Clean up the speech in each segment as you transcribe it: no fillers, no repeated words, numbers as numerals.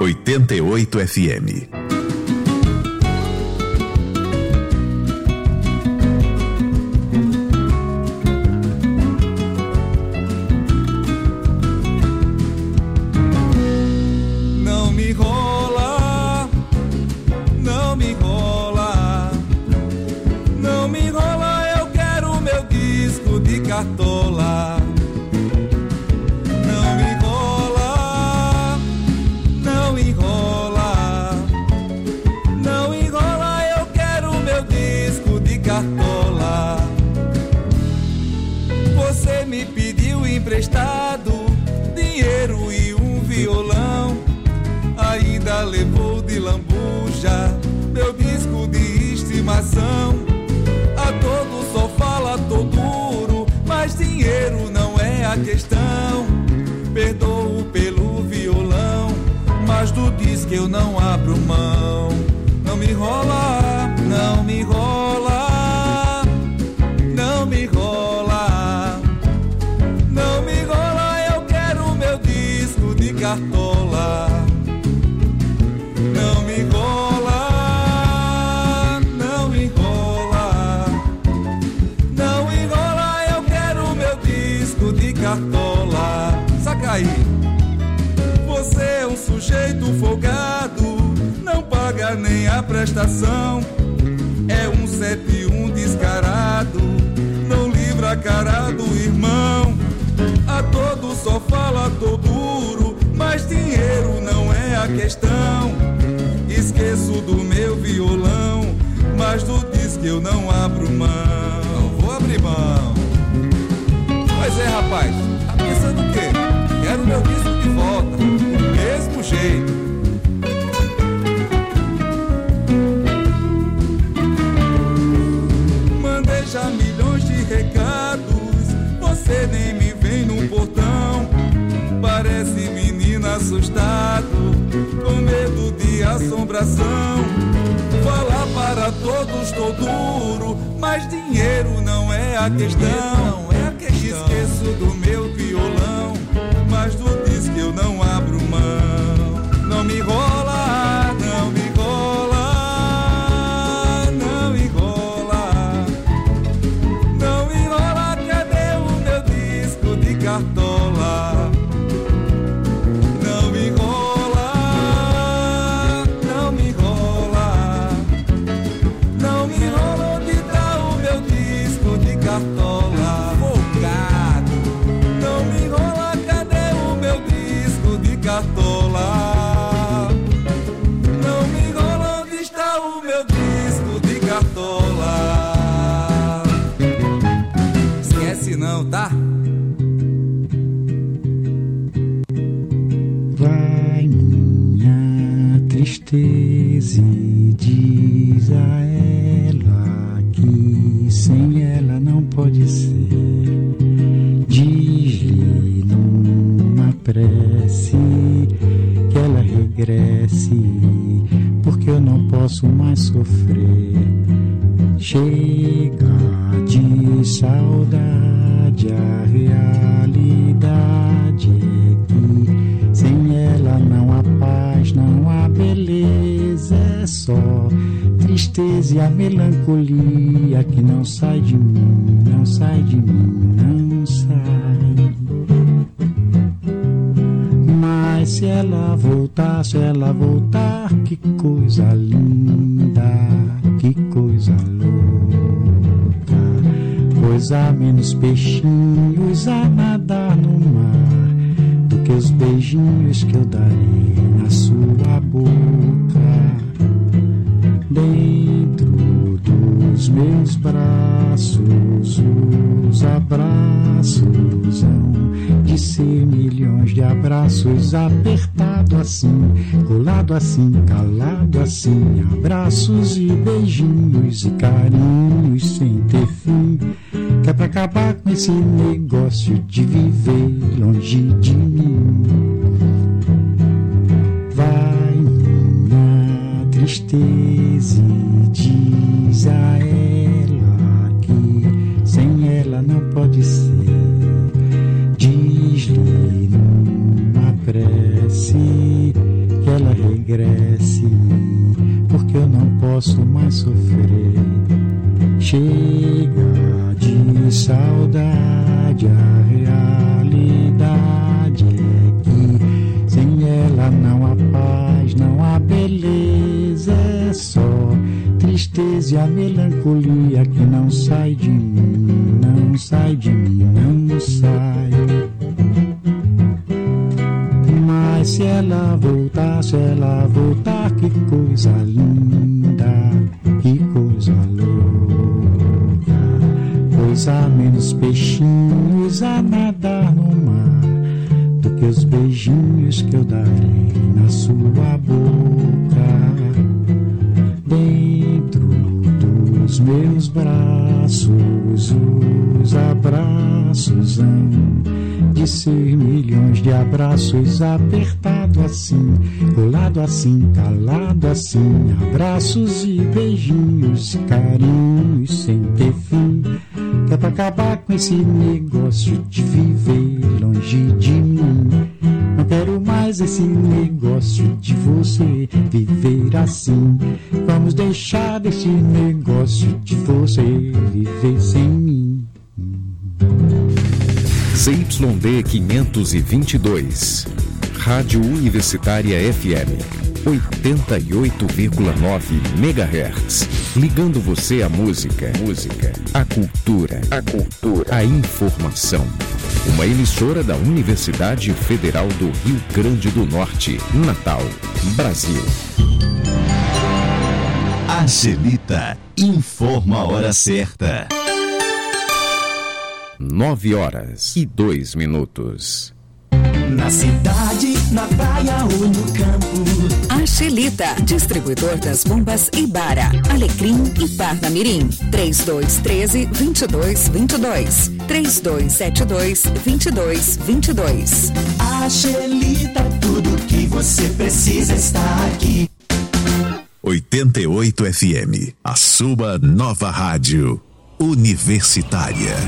88 FM. Cartola, não enrola, não enrola, não enrola, eu quero meu disco de cartola. Você me pediu emprestado dinheiro e um violão, ainda levou de lambuja meu disco de estimação. A todo só fala, tô duro, mas dinheiro não é a questão. Perdoo pelo violão, mas do disco eu não abro mão. Não me enrola, não me enrola, não me enrola, não me enrola, eu quero meu disco de cartola. Não me enrola, não me enrola, não enrola, eu quero meu disco de cartola. Saca aí. Você é um sujeito folgado, não paga nem a prestação. É um 71 descarado, não livra a cara do irmão. A todo só fala, tô duro, mas dinheiro não é a questão. Esqueço do meu violão, mas do disco eu não abro mão. Não vou abrir mão. Pois é, rapaz, tá pensando o quê? Quero meu disco de volta, do mesmo jeito. Mandei já milhões de recados, você nem me vem no portão. Parece menino assustado, com medo de assombração. Falar para todos tô duro, mas dinheiro não é a questão. Esqueço do meu violão, mas do disco eu não abro mão. Não me enrola, não me enrola, não enrola, não enrola, cadê o meu disco de cartola? Não me enrola, não me enrola, não me enrola, onde tá o meu disco de cartola? Não me enrola, cadê o meu disco de cartola? Não me enrola, onde está o meu disco de cartola? Esquece não, tá? Vai minha tristeza e diz a ela que sem ela não pode ser. Diz-lhe numa prece que ela regresse, porque eu não posso mais sofrer. Chega de saudade, a realidade é que sem ela não há paz, não há beleza, é só tristeza e a melancolia que não sai de mim, não sai de mim, não sai. Mas se ela voltar, que coisa linda, que coisa louca. Pois há menos peixinhos a nadar no mar do que os beijinhos que eu darei na sua boca. Dentro dos meus braços, os abraços hão de ser milhões de abraços, apertado assim, colado assim, calado assim, abraços e beijinhos e carinhos sem ter fim, que é pra acabar com esse negócio de viver longe de mim. Vai minha tristeza e diz a ela que sem ela não pode ser. Diz-lhe numa prece que ela posso mais sofrer. Chega de saudade, a realidade é que sem ela não há paz, não há beleza, é só tristeza e a melancolia que não sai de mim, não sai de mim, não sai. Mas se ela voltar, que coisa linda, que coisa louca, pois há menos peixinhos a nadar no mar do que os beijinhos que eu darei na sua boca. Dentro dos meus braços, os abraços hão de ser milhões de abraços, apertado assim, colado assim, calado assim, abraços e beijinhos, carinhos sem ter fim. Que é pra acabar com esse negócio de viver longe de mim. Não quero mais esse negócio de você viver assim. Vamos deixar desse negócio de você viver sem mim. ZYD 522, Rádio Universitária FM, 88,9 MHz. Ligando você à música, à cultura, à informação. Uma emissora da Universidade Federal do Rio Grande do Norte, Natal, Brasil. Angelita informa a hora certa. 9h02. Na cidade, na praia ou no campo. Angelita, distribuidor das bombas Ibara, Alecrim e Parnamirim. 3213-2222. 3272-2222. Angelita, tudo que você precisa está aqui. 88 FM, a sua nova rádio universitária.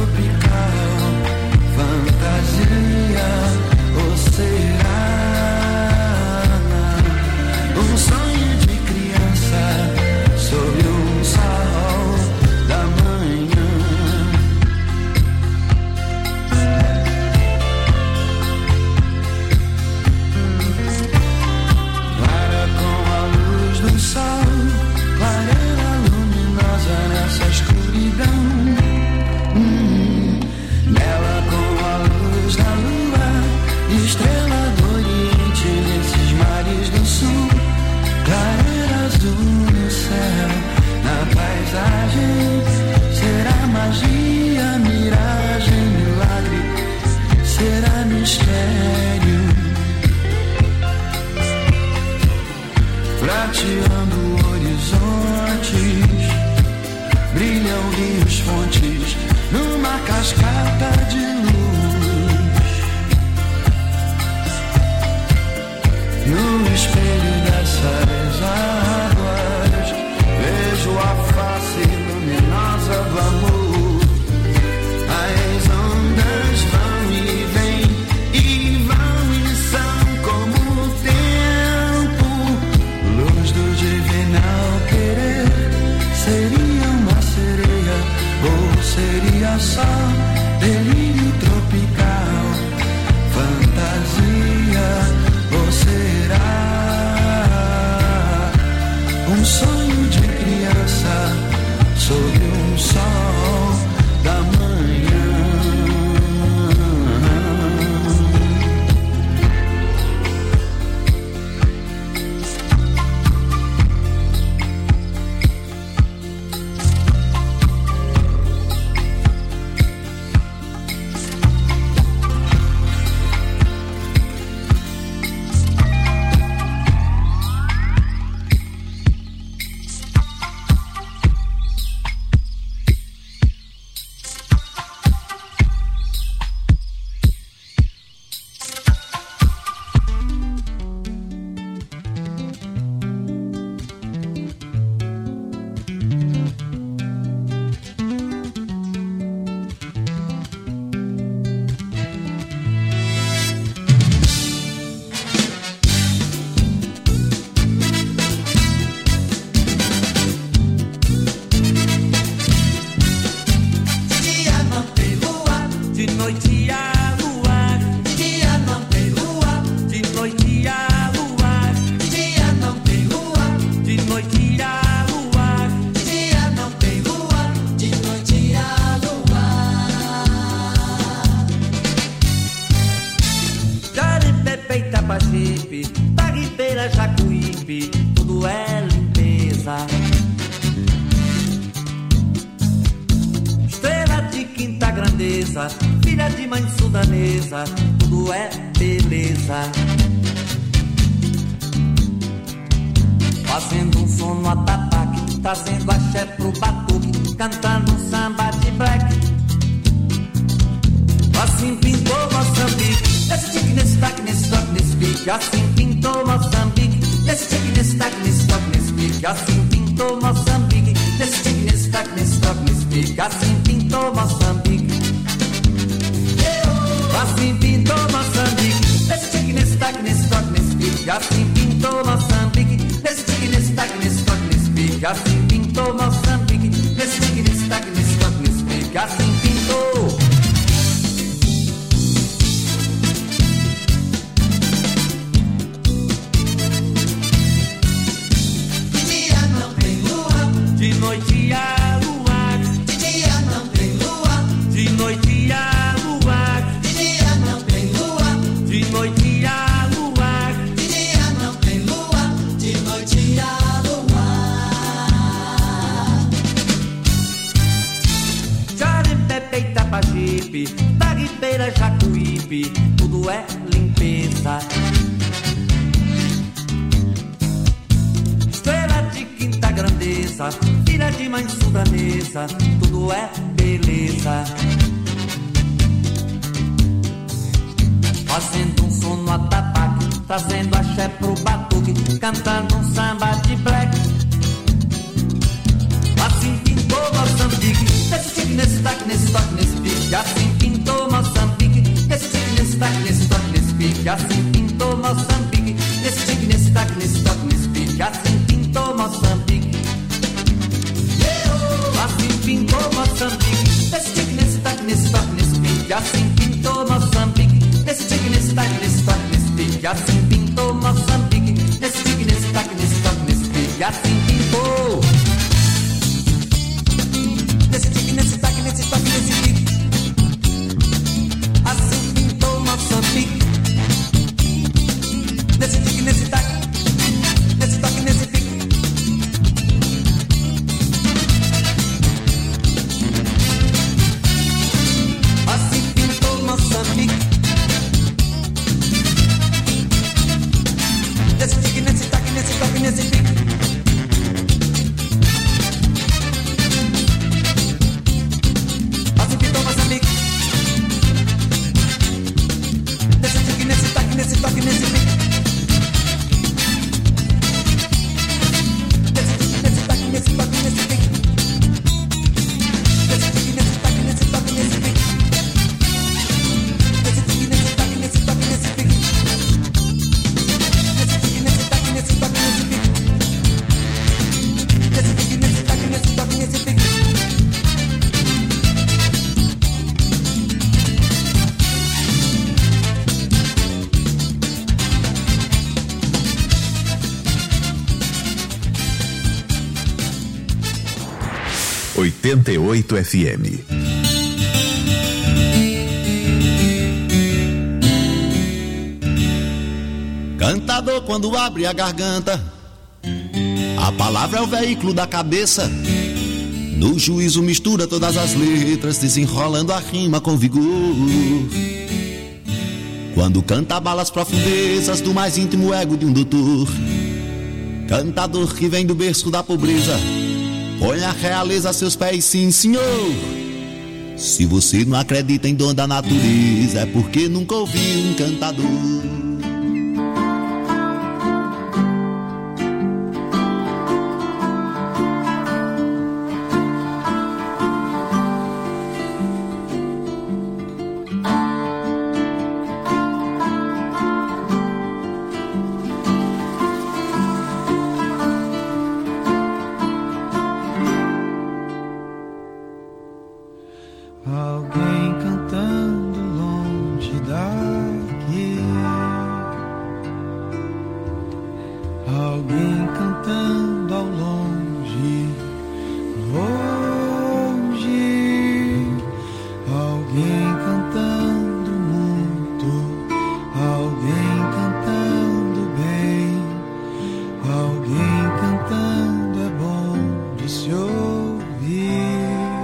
Fantasia, ou será prateando horizontes, brilham rios, fontes, numa cascata de luz. No espelho dessas águas, vejo a face luminosa do amor. As ondas vão e vêm, e vão e são como o tempo. Luz do divinal querer, seria uma sereia, ou seria só delírio tropical, fantasia, ou será um sonho de criança sob um sol da manhã? Filha de mãe sudanesa, tudo é beleza. Fazendo um som no atabaque, trazendo axé pro batuque, cantando um samba de black. Assim pintou Moçambique, nesse tique, nesse taque, nesse toque, nesse pique. Assim pintou Moçambique, nesse tique, nesse taque, nesse toque, nesse pique. Assim pintou Moçambique, nesse tique, nesse taque, nesse toque, nesse pique. Assim pintou Moçambique. Assim pintou Moçambique, nesse tique, nesse taque, nesse toque, nesse pique. Assim pintou Moçambique, nesse tique, nesse taque, nesse toque, nesse pique. Assim pintou Moçambique, nesse tique, nesse taque, nesse toque, nesse pique. Assim pintou. De dia não tem lua, de noite há luar. De dia não tem lua, de noite há luar. de noite há luar. De dia não tem lua, de noite há luar. Jaripepe, Itapajipe, Taguipeira, Jacuípe, tudo é limpeza. Estrela de quinta grandeza, filha de mãe sudanesa, tudo é beleza. Fazendo um som no atabaque, trazendo axé pro batuque, cantando um samba de black. Assim pintou Moçambique, nesse tique, nesse taque, nesse toque, nesse pique. Assim pintou Moçambique, nesse tique, nesse taque, nesse toque, nesse pique. Assim pintou Moçambique, nesse tique, nesse taque, nesse toque, nesse pique. Assim pintou Moçambique. Assim pintou Moçambique, nesse tique, nesse taque, nesse toque, nesse pique. Assim pintou Moçambique, nesse tique, nesse taque, nesse toque, nesse pique. Assim pintou Moçambique, nesse tique, nesse taque, nesse toque, nesse pique. Assim pintou. Nesse tique, nesse taque, nesse toque, nesse pique. Assim pintou Moçambique, nesse tique, nesse taque, nesse toque, nesse pique. Assim pintou Moçambique, nesse tique, nesse taque, nesse toque, nesse pique. 88 FM. Cantador, quando abre a garganta, a palavra é o veículo da cabeça. No juízo mistura todas as letras, desenrolando a rima com vigor. Quando canta abala as profundezas do mais íntimo ego de um doutor. Cantador que vem do berço da pobreza, põe a realeza a seus pés, sim senhor. Se você não acredita em dom da natureza, é porque nunca ouviu um cantador. Alguém cantando longe daqui, alguém cantando ao longe, longe, alguém cantando muito, alguém cantando bem, alguém cantando é bom de se ouvir.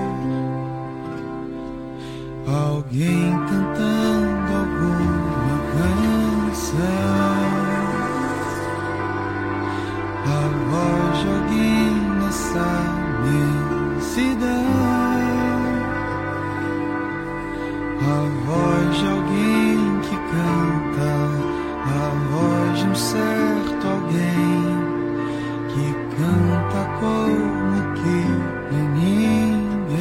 Alguém cantando alguma canção, a voz de alguém nessa imensidão, a voz de alguém que canta, a voz de um certo alguém que canta como que ninguém.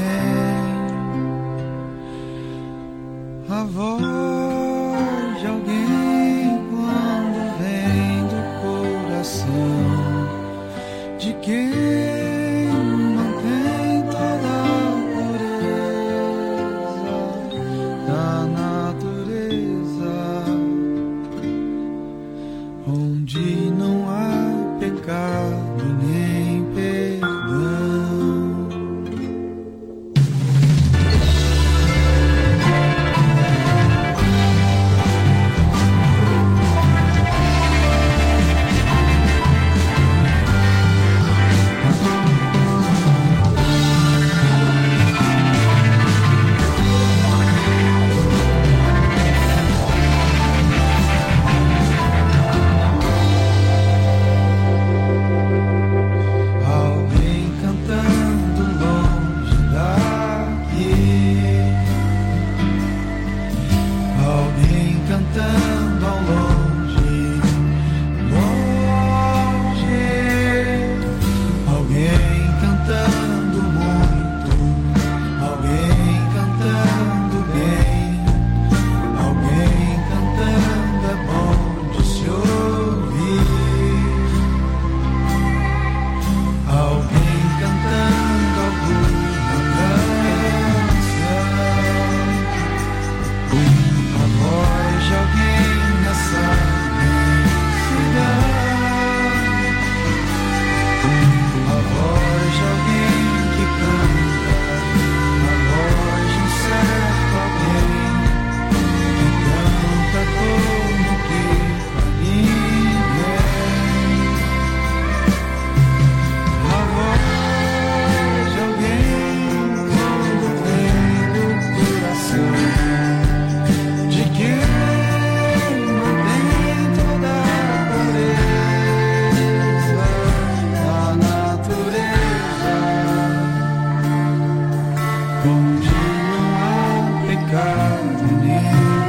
A voz de alguém quando vem do coração, de quem mantém toda a pureza da natureza, onde não há pecado nem perdão. Onde não há pecado nem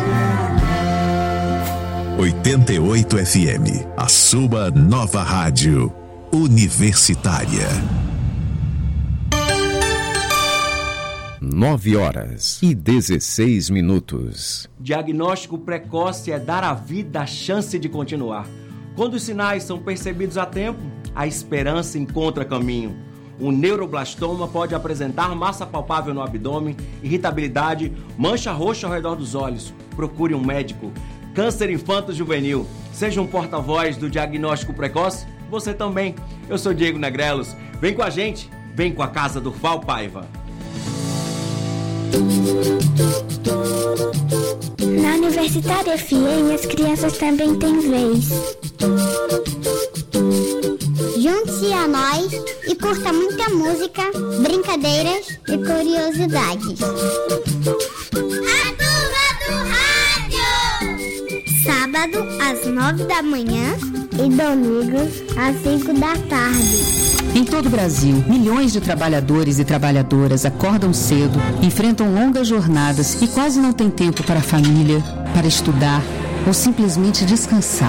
perdão. 88 FM, a sua nova rádio universitária. 9h16. Diagnóstico precoce é dar à vida a chance de continuar. Quando os sinais são percebidos a tempo, a esperança encontra caminho. O neuroblastoma pode apresentar massa palpável no abdômen, irritabilidade, mancha roxa ao redor dos olhos. Procure um médico. Câncer infanto-juvenil. Seja um porta-voz do diagnóstico precoce. Você também. Eu sou Diego Negrelos. Vem com a gente. Vem com a Casa Durval Paiva. Na Universitária FM as crianças também têm vez. Junte-se a nós e curta muita música, brincadeiras e curiosidades. A Turma do Rádio! Sábado às 9 da manhã e domingos às 5 da tarde. Em todo o Brasil, milhões de trabalhadores e trabalhadoras acordam cedo, enfrentam longas jornadas e quase não têm tempo para a família, para estudar ou simplesmente descansar.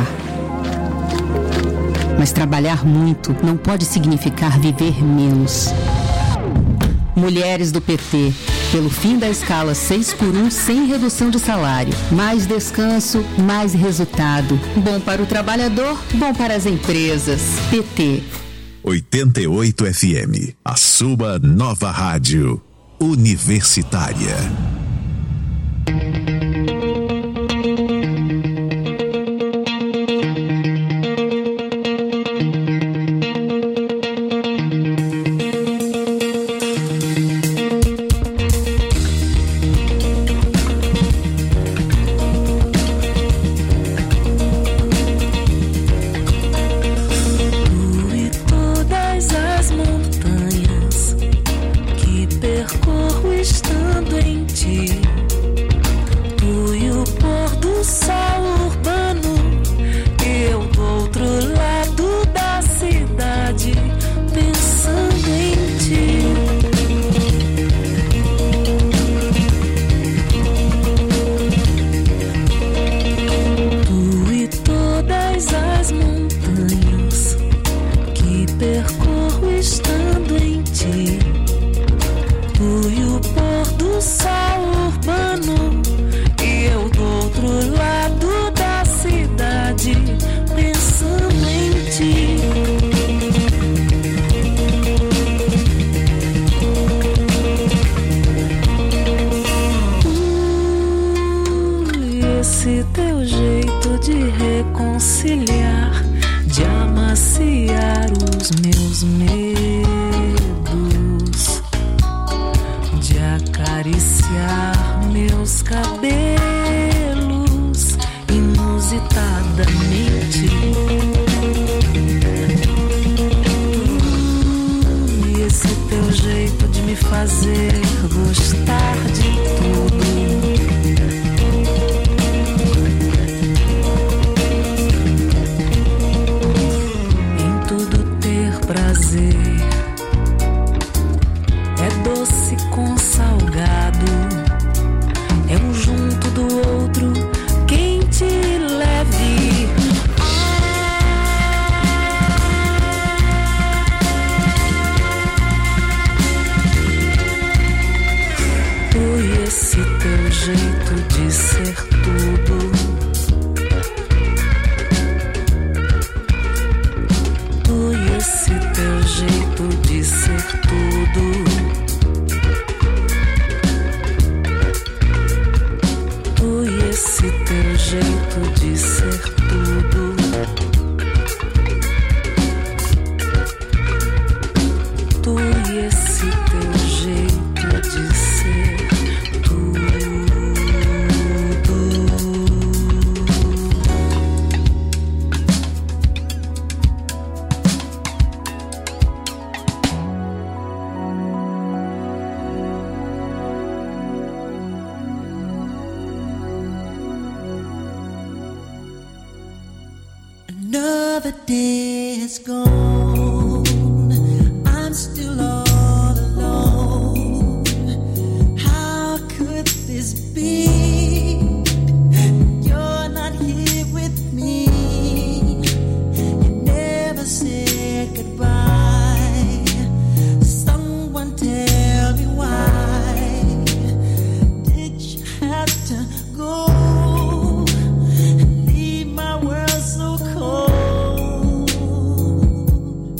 Mas trabalhar muito não pode significar viver menos. Mulheres do PT, pelo fim da escala 6x1 sem redução de salário. Mais descanso, mais resultado. Bom para o trabalhador, bom para as empresas. PT. 88 FM, a sua nova rádio universitária. Another day has gone, I'm still all alone. How could this be? You're not here with me. You never said goodbye. Someone tell me why did you have to go? Leave my world so cold.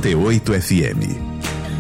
88 FM.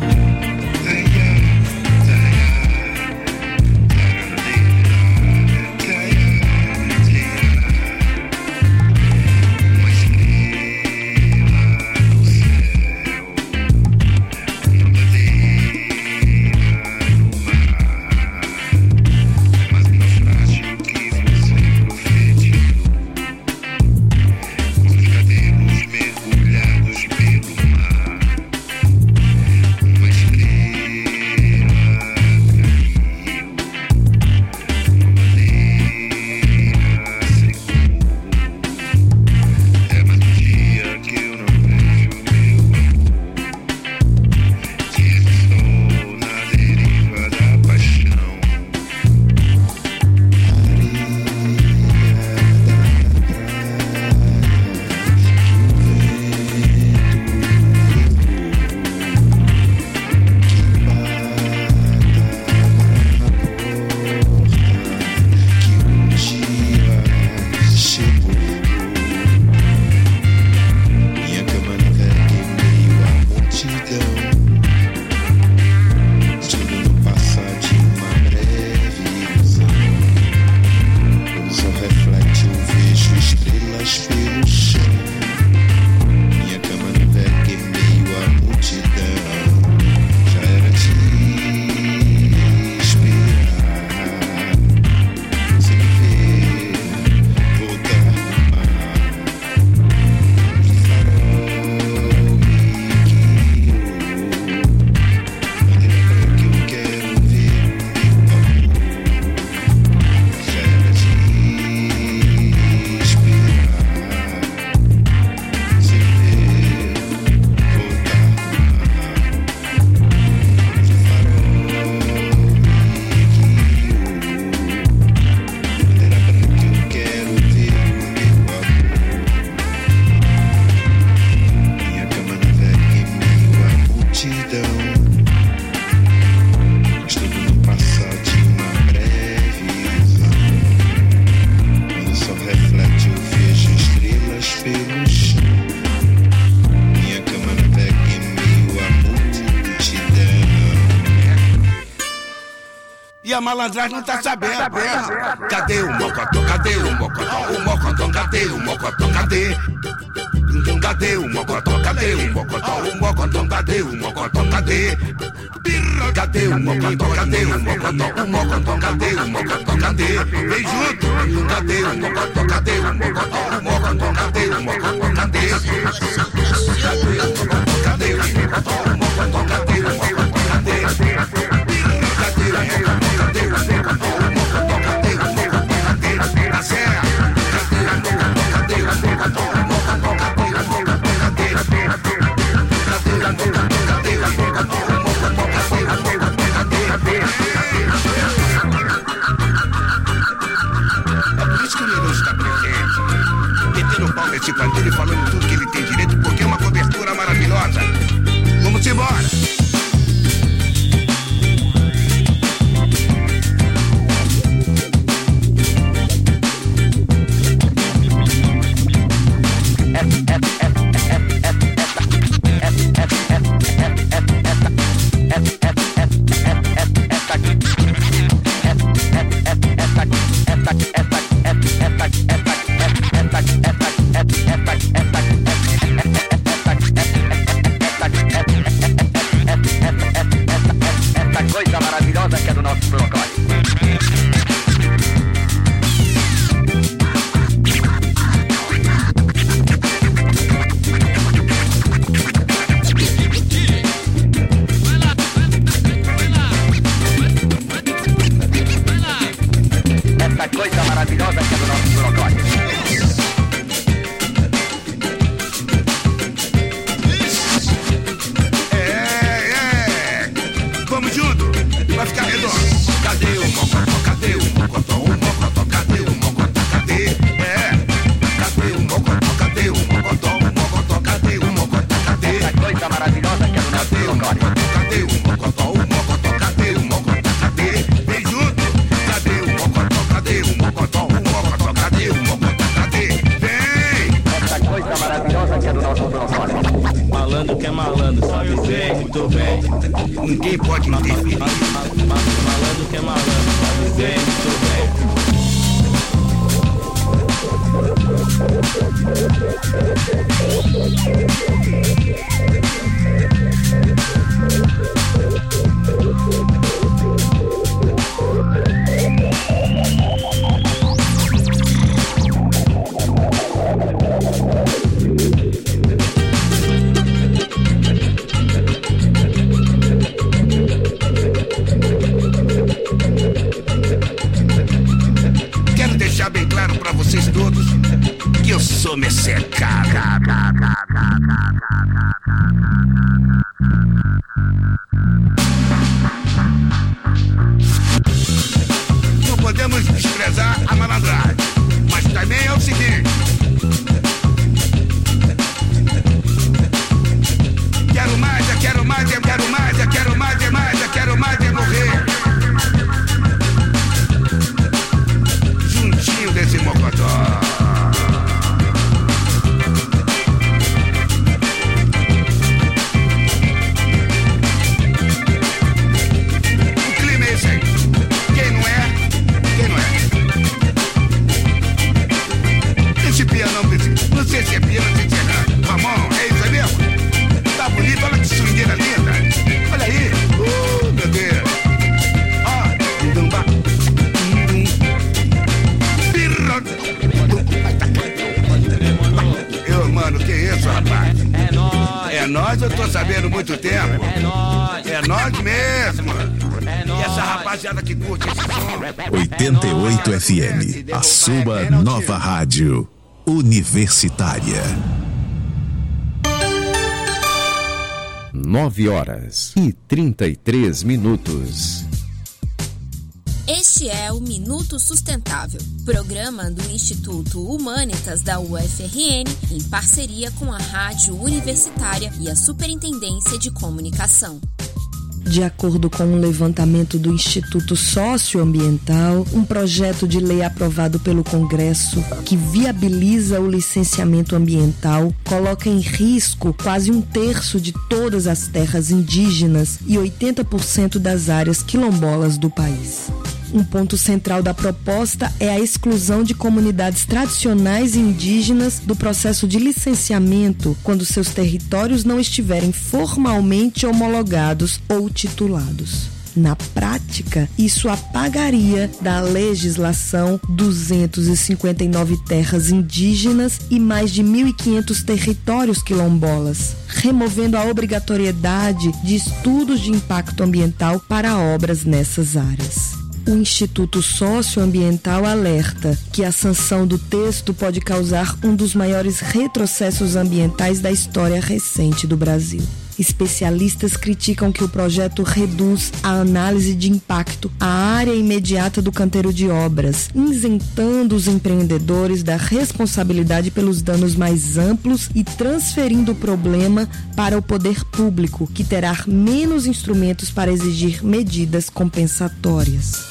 E a malandragem não tá sabendo. Cadê o mocotó? Cadê o mocotó? O mocotó, cadê o mocotó? Cadê? Cadê o mocotó? Cadê o mocotó? O mocotó, cadê o mocotó? Cadê? Cadê o mocotó? Cadê o mocotó? O mocotó, cadê o mocotó? Cadê? Vem junto! Cadê o mocotó? Cadê o mocotó? O mocotó, cadê o mocotó? Cadê? Cadê o mocotó? Cadê o mocotó? O mocotó, cadê o mocotó? Cadê? Cadê o mocotó? Esse bandido e falando tudo que ele tem direito, porque é uma cobertura maravilhosa. Vamos embora! ninguém pode interferir. Malandro que é malandro, tá dizendo, tudo bem. Quero deixar bem claro pra vocês todos que eu sou messecado. Não podemos desprezar a malandragem, mas também é o seguinte: quero mais, eu quero mais, eu quero mais, eu quero mais, eu mais, eu quero mais é morrer juntinho desse mocotó. O clima é esse aí. Quem não é, quem não é. Esse piano não sei se é piano, não sei se é Ramon, é isso aí mesmo? Tá bonito, olha que swingueira linda. Olha aí, meu Deus. Ó, dumba. Mano, que isso, rapaz? É nóis. É nóis, eu tô sabendo muito tempo. É nóis. É nóis mesmo. É nóis. E essa rapaziada que curte esse som. 88 FM, a sua nova rádio universitária. 9h33. Este é o Minuto Sustentável, programa do Instituto Humanitas da UFRN, em parceria com a Rádio Universitária e a Superintendência de Comunicação. De acordo com um levantamento do Instituto Socioambiental, um projeto de lei aprovado pelo Congresso que viabiliza o licenciamento ambiental coloca em risco quase 1/3 de todas as terras indígenas e 80% das áreas quilombolas do país. Um ponto central da proposta é a exclusão de comunidades tradicionais e indígenas do processo de licenciamento quando seus territórios não estiverem formalmente homologados ou titulados. Na prática, isso apagaria da legislação 259 terras indígenas e mais de 1.500 territórios quilombolas, removendo a obrigatoriedade de estudos de impacto ambiental para obras nessas áreas. O Instituto Socioambiental alerta que a sanção do texto pode causar um dos maiores retrocessos ambientais da história recente do Brasil. Especialistas criticam que o projeto reduz a análise de impacto à área imediata do canteiro de obras, isentando os empreendedores da responsabilidade pelos danos mais amplos e transferindo o problema para o poder público, que terá menos instrumentos para exigir medidas compensatórias.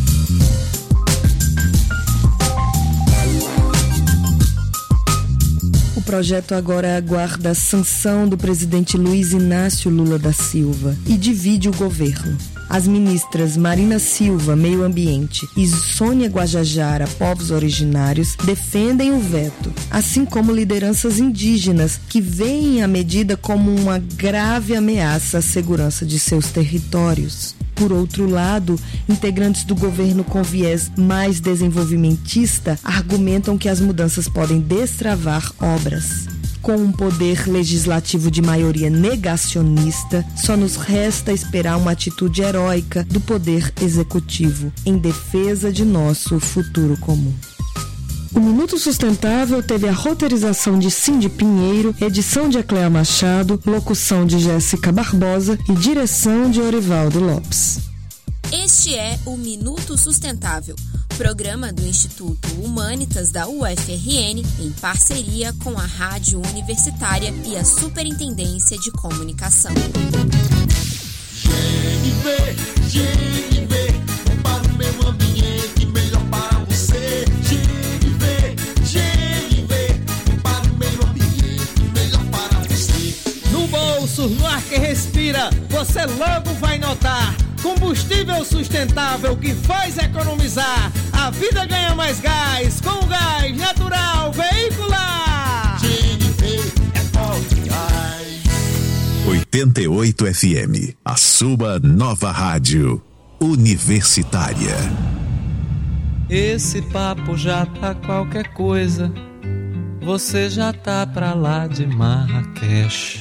O projeto agora aguarda a sanção do presidente Luiz Inácio Lula da Silva e divide o governo. As ministras Marina Silva, Meio Ambiente, e Sônia Guajajara, Povos Originários, defendem o veto, assim como lideranças indígenas, que veem a medida como uma grave ameaça à segurança de seus territórios. Por outro lado, integrantes do governo com viés mais desenvolvimentista argumentam que as mudanças podem destravar obras. Com um poder legislativo de maioria negacionista, só nos resta esperar uma atitude heróica do poder executivo em defesa de nosso futuro comum. O Minuto Sustentável teve a roteirização de Cindy Pinheiro, edição de Ecléa Machado, locução de Jéssica Barbosa e direção de Orivaldo Lopes. Este é o Minuto Sustentável, programa do Instituto Humanitas da UFRN, em parceria com a Rádio Universitária e a Superintendência de Comunicação. GNV, para o meio ambiente, melhor para você. GNV, para o meio ambiente, melhor para você. No bolso, no ar que respira, você logo vai notar. Combustível sustentável que faz economizar. A vida ganha mais gás com gás natural veicular. 88 FM, a sua nova rádio universitária. Esse papo já tá qualquer coisa. Você já tá pra lá de Marrakech.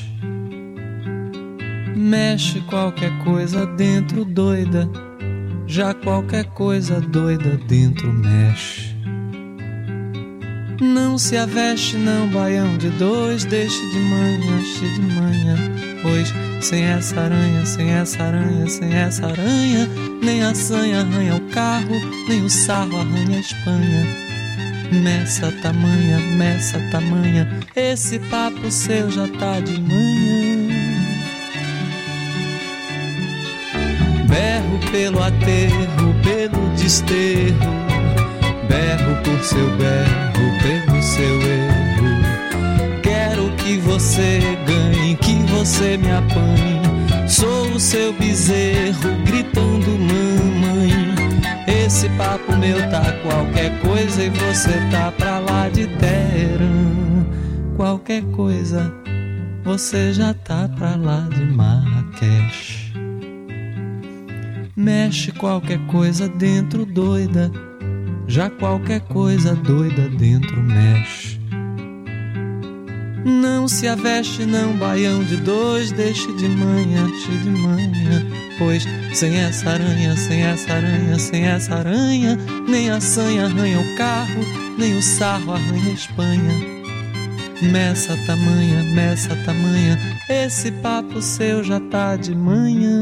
Mexe qualquer coisa dentro doida. Já qualquer coisa doida dentro mexe. Não se aveste não, baião de dois. Deixe de manhã, cheio de manhã. Pois sem essa aranha, sem essa aranha, sem essa aranha, nem a sanha arranha o carro, nem o sarro arranha a Espanha. Meça tamanha, esse papo seu já tá de manhã. Berro pelo aterro, pelo desterro, berro por seu berro, pelo seu erro. Quero que você ganhe, que você me apanhe. Sou o seu bezerro, gritando mamãe. Esse papo meu tá qualquer coisa e você tá pra lá de Teherã. Qualquer coisa, você já tá pra lá de Marrakech. Mexe qualquer coisa dentro doida, já qualquer coisa doida dentro mexe. Não se aveste não, baião de dois. Deixe de manhã, cheio de manhã. Pois sem essa aranha, sem essa aranha, sem essa aranha, nem a sanha arranha o carro, nem o sarro arranha a Espanha. Meça tamanha, esse papo seu já tá de manhã.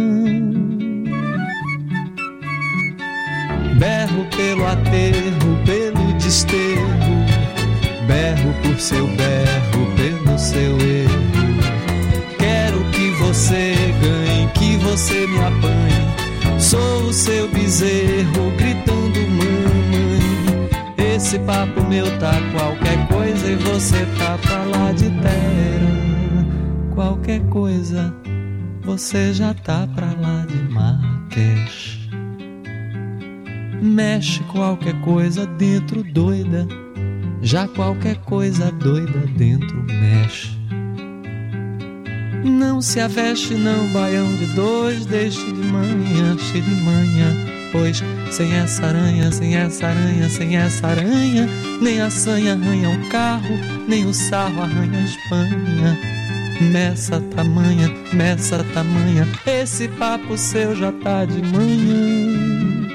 Berro pelo aterro, pelo desterro, berro por seu berro, pelo seu erro. Quero que você ganhe, que você me apanhe. Sou o seu bezerro, gritando mamãe. Esse papo meu tá qualquer coisa e você tá pra lá de Teherã. Qualquer coisa, você já tá pra lá de Marrakech. Mexe qualquer coisa dentro doida, já qualquer coisa doida dentro mexe. Não se aveste não, baião de dois. Deixe de manhã, cheio de manhã. Pois sem essa aranha, sem essa aranha, sem essa aranha, nem a sanha arranha o carro, nem o sarro arranha a Espanha. Meça tamanha, esse papo seu já tá de manhã.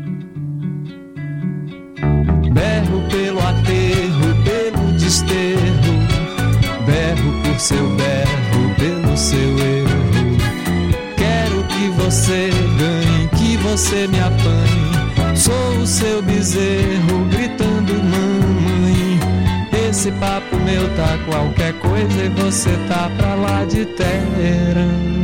Berro pelo aterro, pelo desterro, berro por seu berro, pelo seu erro. Quero que você ganhe, que você me apanhe. Sou o seu bezerro, gritando mamãe. Esse papo meu tá qualquer coisa e você tá pra lá de Teherã.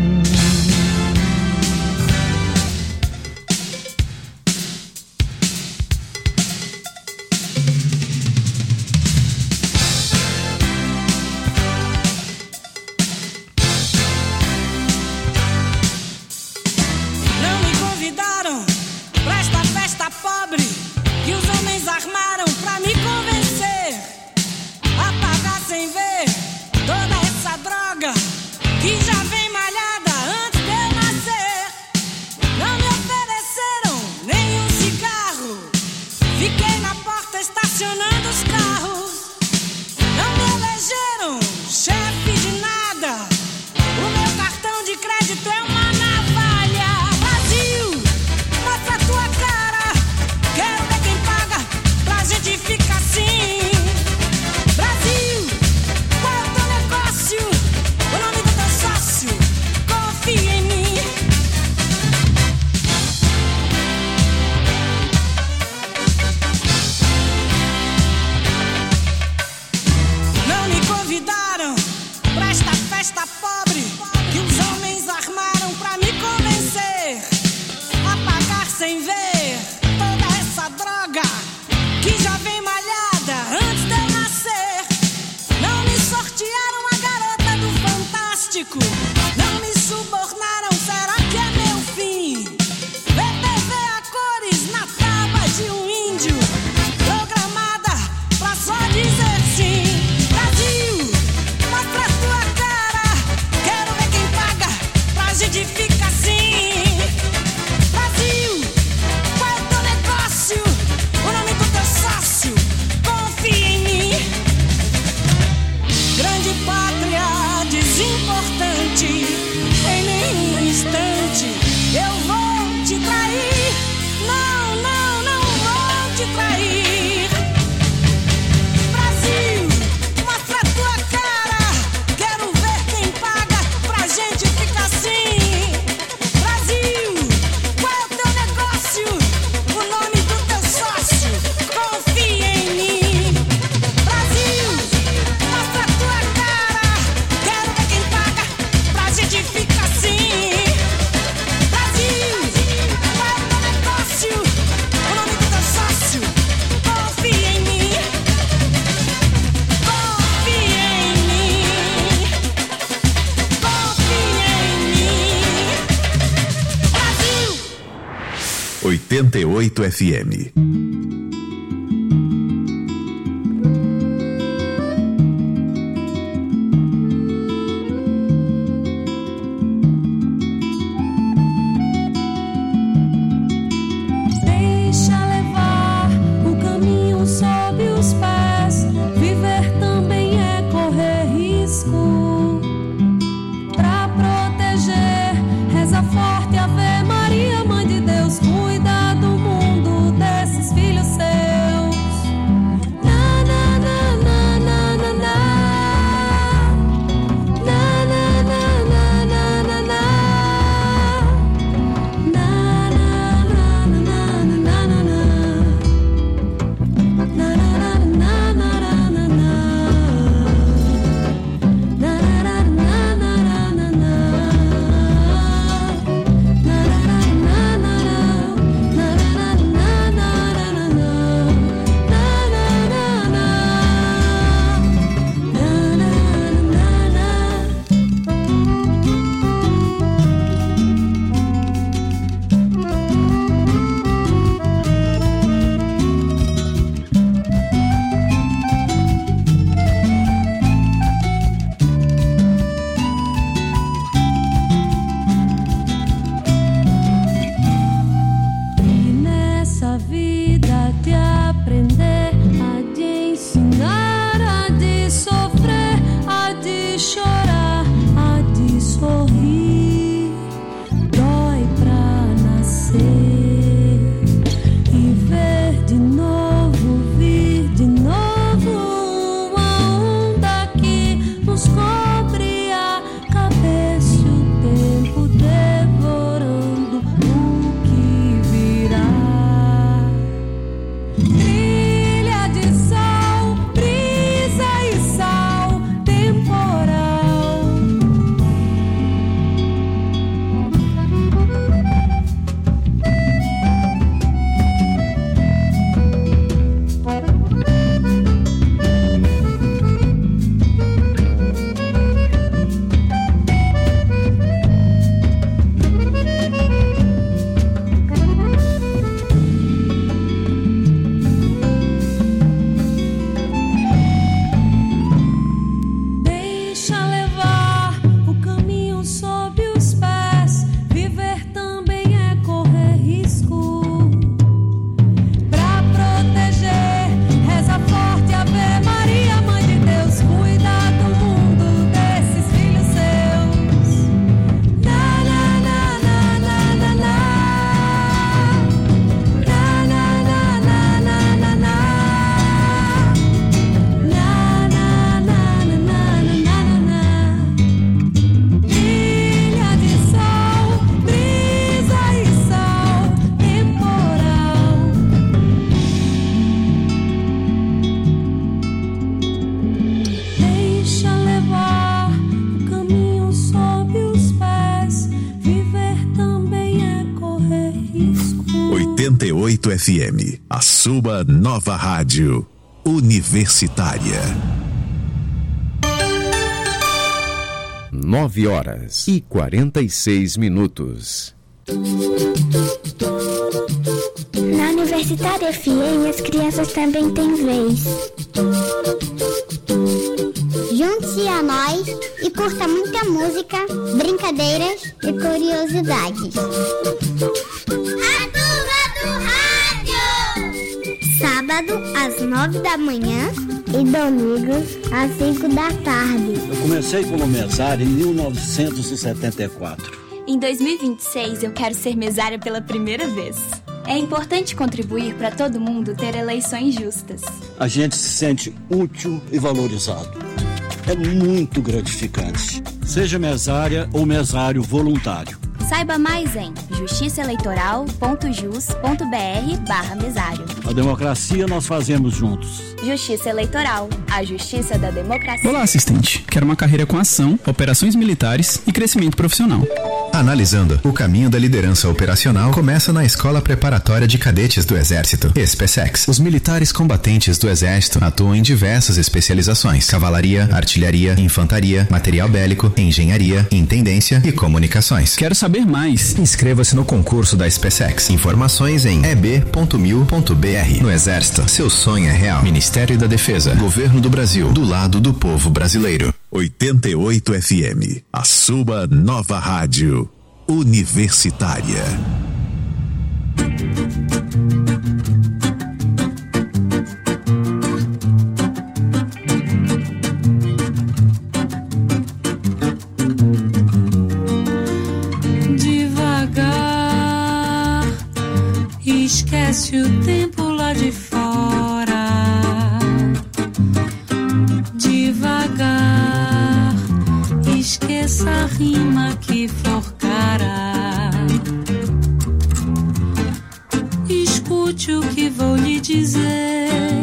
Que já vem malhada 88 FM. FM, a sua nova rádio universitária. 9h46. Na Universitária FM, as crianças também têm vez. Junte-se a nós e curta muita música, brincadeiras e curiosidades. Sábado às 9 da manhã e domingos às 5 da tarde. Eu comecei como mesário em 1974. Em 2026 eu quero ser mesária pela primeira vez. É importante contribuir para todo mundo ter eleições justas. A gente se sente útil e valorizado. É muito gratificante. Seja mesária ou mesário voluntário. Saiba mais em justiçaeleitoral.jus.br/mesário. A democracia nós fazemos juntos. Justiça Eleitoral, a justiça da democracia. Olá, assistente. Quero uma carreira com ação, operações militares e crescimento profissional. Analisando, o caminho da liderança operacional começa na Escola Preparatória de Cadetes do Exército, ESPESEX. Os militares combatentes do Exército atuam em diversas especializações: cavalaria, artilharia, infantaria, material bélico, engenharia, intendência e comunicações. Quero saber saber mais. Inscreva-se no concurso da SpaceX. Informações em eb.mil.br. No Exército, seu sonho é real. Ministério da Defesa, Governo do Brasil, do lado do povo brasileiro. 88 FM, a sua nova rádio universitária. Devagar, esquece o tempo lá de fora. Devagar, esqueça a rima que forcará. Escute o que vou lhe dizer.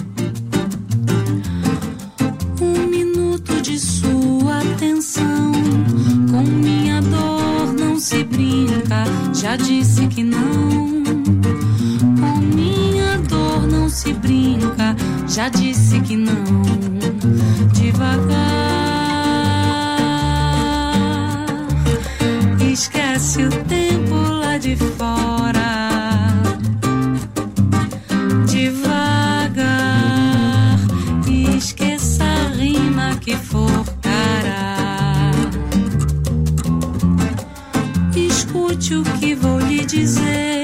Um minuto de sua atenção. Com minha dor não se brinca. Já disse que não. Com minha dor não se brinca. Já disse que não. Devagar, esquece o tempo lá de fora. Devagar, esqueça a rima que forcará. Escute o que vou lhe dizer.